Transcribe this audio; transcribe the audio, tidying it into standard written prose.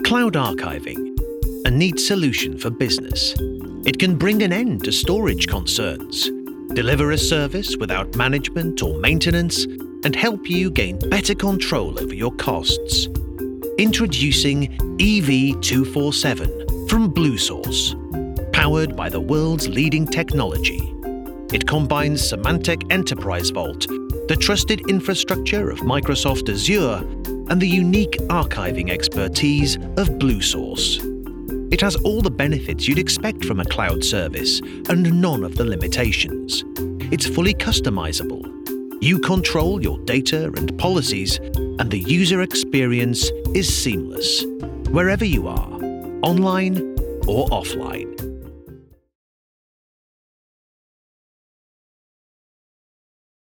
Cloud archiving, a neat solution for business. It can bring an end to storage concerns, deliver a service without management or maintenance, and help you gain better control over your costs. Introducing EV247 from Bluesource, powered by the world's leading technology. It combines Symantec Enterprise Vault, the trusted infrastructure of Microsoft Azure, and the unique archiving expertise of Bluesource. It has all the benefits you'd expect from a cloud service and none of the limitations. It's fully customizable. You control your data and policies, and the user experience is seamless, wherever you are, online or offline.